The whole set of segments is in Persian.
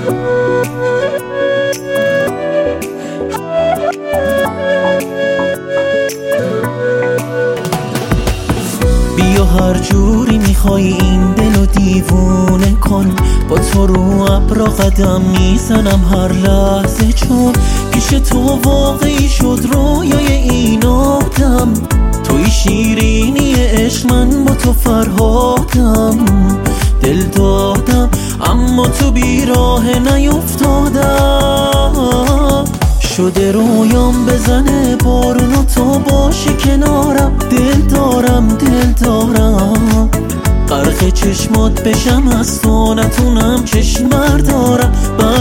بیا هر جوری میخوای این دلو دیوونه کن، با تو رو ابرا قدم میزنم هر لحظه، چون پیش تو واقعی شد رویای این آدم. توی شیرینی عشق، من با تو فرهادم. دل دادم اما تو بیراه نیفتادم. شده رویام بزنه بارون و تو باشی کنارم. دل دارم غرق چشمات بشم، از تو نتونم چشم بردارم.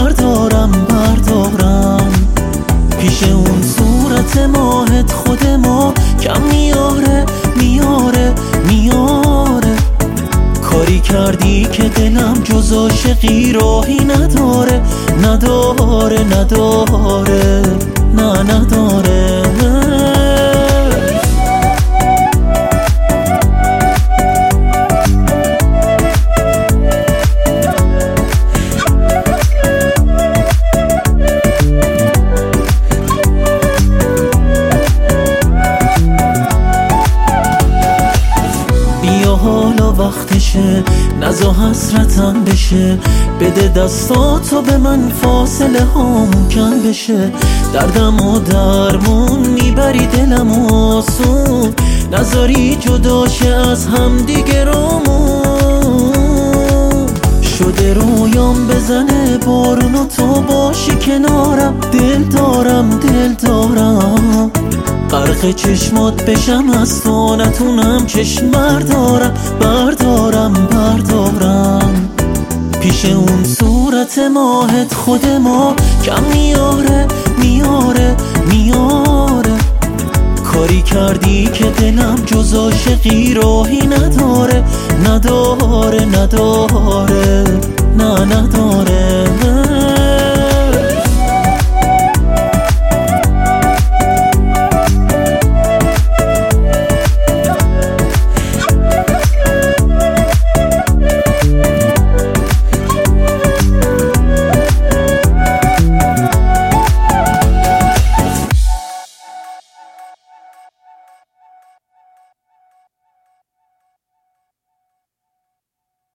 پیش اون صورت ماهت خود ما کم میاره. کاری کردی که دلم جز عاشقی راهی نداره. بیا حالا وقتشه، نزا حسرتم بشه. بده دستاتو به من، فاصله هامون کم بشه. دردم و درمون میبری دلم آسون، نذاری جداشه از هم دیگه رامون. شده رویام بزنه بارون و تو باشی کنارم. دل دارم غرق چشمات بشم، از تو نتونم چشم بردارم. پیش اون صورت ماهت خود ما کم میاره. کاری کردی که دلم جز عاشقی راهی نداره.